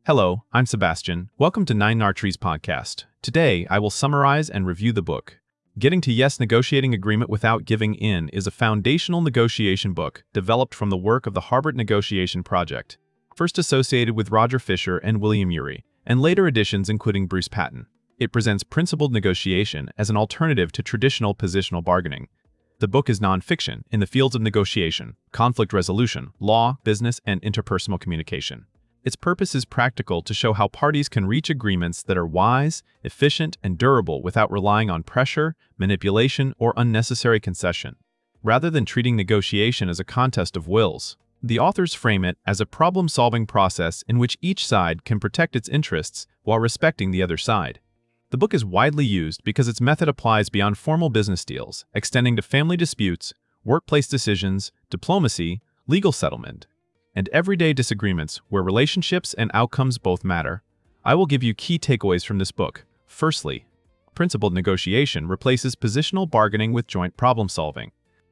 Hello, I'm Sebastian. Welcome to Nine Archery's podcast. Today, I will summarize and review the book. Getting to Yes, Negotiating Agreement Without Giving In is a foundational negotiation book developed from the work of the Harvard Negotiation Project, first associated with Roger Fisher and William Ury, and later editions including Bruce Patton. It presents principled negotiation as an alternative to traditional positional bargaining. The book is nonfiction in the fields of negotiation, conflict resolution, law, business, and interpersonal communication. Its purpose is practical to show how parties can reach agreements that are wise, efficient, and durable without relying on pressure, manipulation, or unnecessary concession. Rather than treating negotiation as a contest of wills, the authors frame it as a problem-solving process in which each side can protect its interests while respecting the other side. The book is widely used because its method applies beyond formal business deals, extending to family disputes, workplace decisions, diplomacy, legal settlement, and everyday disagreements where relationships and outcomes both matter. I will give you key takeaways from this book. Firstly, principled negotiation replaces positional bargaining with joint problem solving.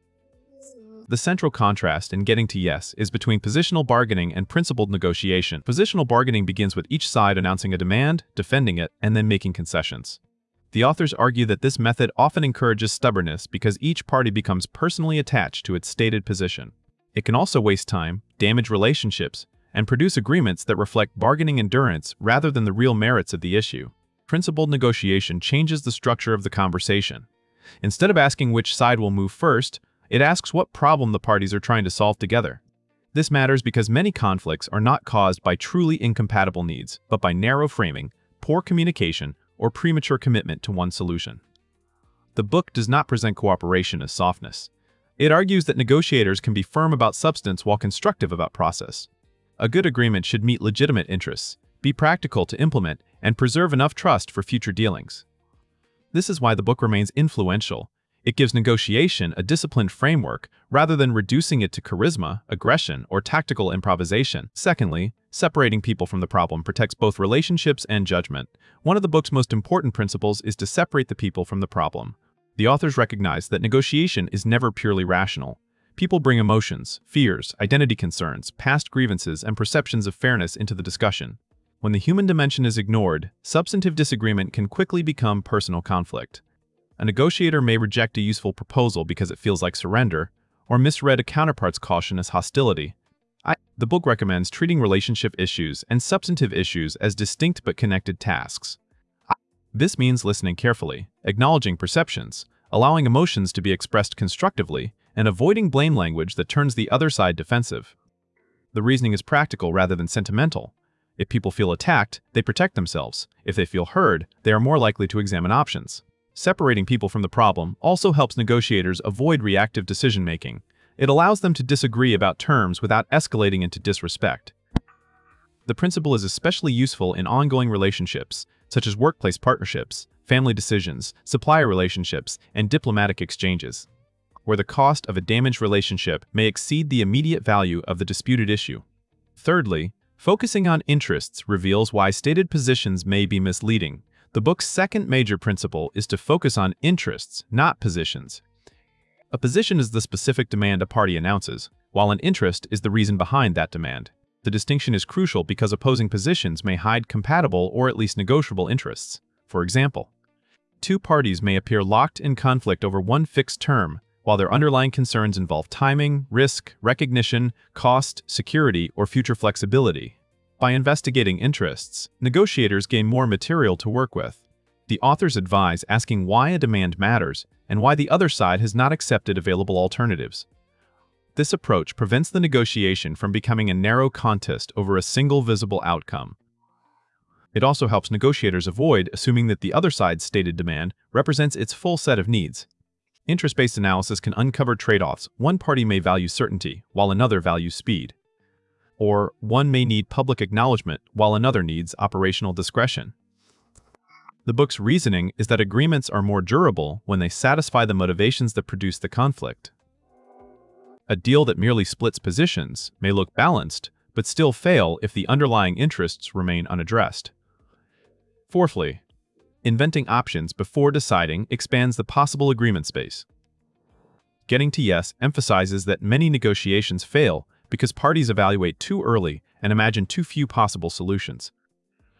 The central contrast in Getting to Yes is between positional bargaining and principled negotiation. Positional bargaining begins with each side announcing a demand, defending it, and then making concessions. The authors argue that this method often encourages stubbornness because each party becomes personally attached to its stated position. It can also waste time, damage relationships, and produce agreements that reflect bargaining endurance rather than the real merits of the issue. Principled negotiation changes the structure of the conversation. Instead of asking which side will move first, it asks what problem the parties are trying to solve together. This matters because many conflicts are not caused by truly incompatible needs, but by narrow framing, poor communication, or premature commitment to one solution. The book does not present cooperation as softness. It argues that negotiators can be firm about substance while constructive about process. A good agreement should meet legitimate interests, be practical to implement, and preserve enough trust for future dealings. This is why the book remains influential. It gives negotiation a disciplined framework rather than reducing it to charisma, aggression, or tactical improvisation. Secondly, separating people from the problem protects both relationships and judgment. One of the book's most important principles is to separate the people from the problem. The authors recognize that negotiation is never purely rational. People bring emotions, fears, identity concerns, past grievances, and perceptions of fairness into the discussion. When the human dimension is ignored, substantive disagreement can quickly become personal conflict. A negotiator may reject a useful proposal because it feels like surrender, or misread a counterpart's caution as hostility. The book recommends treating relationship issues and substantive issues as distinct but connected tasks. This means listening carefully, acknowledging perceptions, allowing emotions to be expressed constructively, and avoiding blame language that turns the other side defensive. The reasoning is practical rather than sentimental. If people feel attacked, they protect themselves. If they feel heard, they are more likely to examine options. Separating people from the problem also helps negotiators avoid reactive decision-making. It allows them to disagree about terms without escalating into disrespect. The principle is especially useful in ongoing relationships, such as workplace partnerships, family decisions, supplier relationships, and diplomatic exchanges, where the cost of a damaged relationship may exceed the immediate value of the disputed issue. Thirdly, focusing on interests reveals why stated positions may be misleading. The book's second major principle is to focus on interests, not positions. A position is the specific demand a party announces, while an interest is the reason behind that demand. The distinction is crucial because opposing positions may hide compatible or at least negotiable interests. For example, two parties may appear locked in conflict over one fixed term, while their underlying concerns involve timing, risk, recognition, cost, security, or future flexibility. By investigating interests, negotiators gain more material to work with. The authors advise asking why a demand matters and why the other side has not accepted available alternatives. This approach prevents the negotiation from becoming a narrow contest over a single visible outcome. It also helps negotiators avoid assuming that the other side's stated demand represents its full set of needs. Interest-based analysis can uncover trade-offs. One party may value certainty, while another values speed. Or one may need public acknowledgement, while another needs operational discretion. The book's reasoning is that agreements are more durable when they satisfy the motivations that produce the conflict. A deal that merely splits positions may look balanced, but still fail if the underlying interests remain unaddressed. Fourthly, inventing options before deciding expands the possible agreement space. Getting to Yes emphasizes that many negotiations fail because parties evaluate too early and imagine too few possible solutions.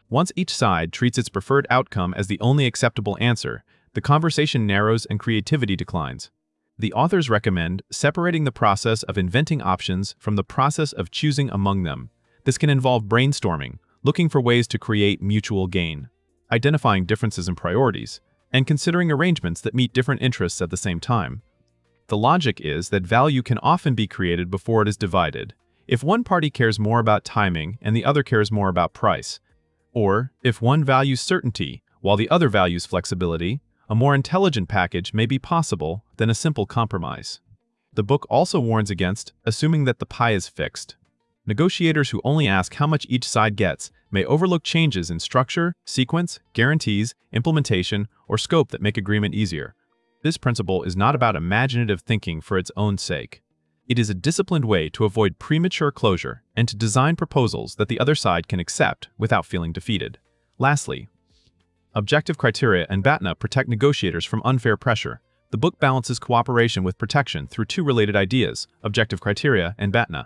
Once each side treats its preferred outcome as the only acceptable answer, the conversation narrows and creativity declines. The authors recommend separating the process of inventing options from the process of choosing among them. This can involve brainstorming, looking for ways to create mutual gain, identifying differences in priorities, and considering arrangements that meet different interests at the same time. The logic is that value can often be created before it is divided. If one party cares more about timing and the other cares more about price, or if one values certainty while the other values flexibility, a more intelligent package may be possible than a simple compromise. The book also warns against assuming that the pie is fixed. Negotiators who only ask how much each side gets may overlook changes in structure, sequence, guarantees, implementation, or scope that make agreement easier. This principle is not about imaginative thinking for its own sake. It is a disciplined way to avoid premature closure and to design proposals that the other side can accept without feeling defeated. Lastly, objective criteria and BATNA protect negotiators from unfair pressure. The book balances cooperation with protection through two related ideas, objective criteria and BATNA.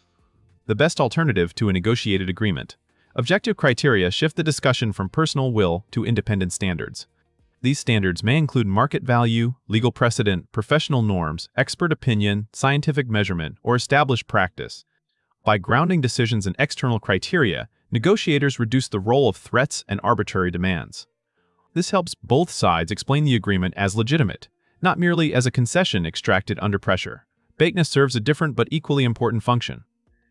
The best alternative to a negotiated agreement. Objective criteria shift the discussion from personal will to independent standards. These standards may include market value, legal precedent, professional norms, expert opinion, scientific measurement, or established practice. By grounding decisions in external criteria, negotiators reduce the role of threats and arbitrary demands. This helps both sides explain the agreement as legitimate, not merely as a concession extracted under pressure. BATNA serves a different but equally important function.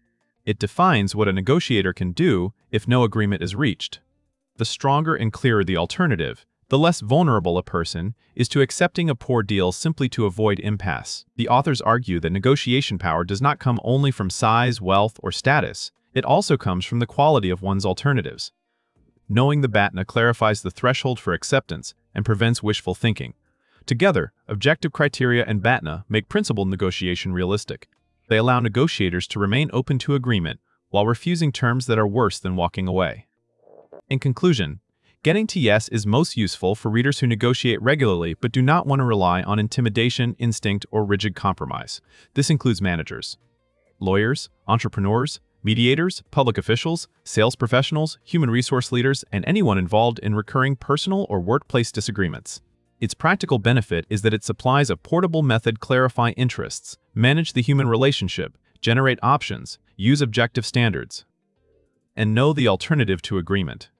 It defines what a negotiator can do if no agreement is reached. The stronger and clearer the alternative, the less vulnerable a person is to accepting a poor deal simply to avoid impasse. The authors argue that negotiation power does not come only from size, wealth, or status. It also comes from the quality of one's alternatives. Knowing the BATNA clarifies the threshold for acceptance and prevents wishful thinking. Together, objective criteria and BATNA make principled negotiation realistic. They allow negotiators to remain open to agreement while refusing terms that are worse than walking away. In conclusion, Getting to Yes is most useful for readers who negotiate regularly but do not want to rely on intimidation, instinct, or rigid compromise. This includes managers, lawyers, entrepreneurs, mediators, public officials, sales professionals, human resource leaders, and anyone involved in recurring personal or workplace disagreements. Its practical benefit is that it supplies a portable method to clarify interests, manage the human relationship, generate options, use objective standards, and know the alternative to agreement.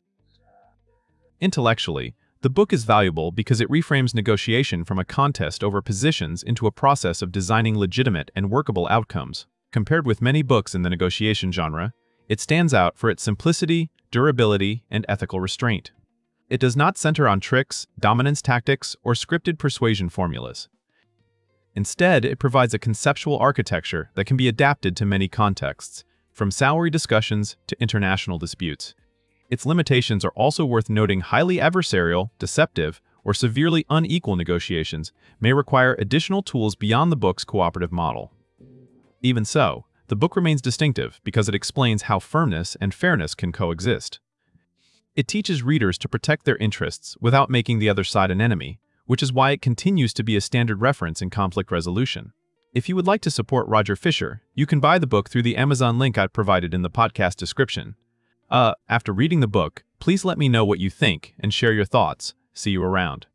Intellectually, the book is valuable because it reframes negotiation from a contest over positions into a process of designing legitimate and workable outcomes. Compared with many books in the negotiation genre, it stands out for its simplicity, durability, and ethical restraint. It does not center on tricks, dominance tactics, or scripted persuasion formulas. Instead, it provides a conceptual architecture that can be adapted to many contexts, from salary discussions to international disputes. Its limitations are also worth noting. Highly adversarial, deceptive, or severely unequal negotiations may require additional tools beyond the book's cooperative model. Even so, the book remains distinctive because it explains how firmness and fairness can coexist. It teaches readers to protect their interests without making the other side an enemy, which is why it continues to be a standard reference in conflict resolution. If you would like to support Roger Fisher, you can buy the book through the Amazon link I provided in the podcast description. After reading the book, please let me know what you think and share your thoughts. See you around.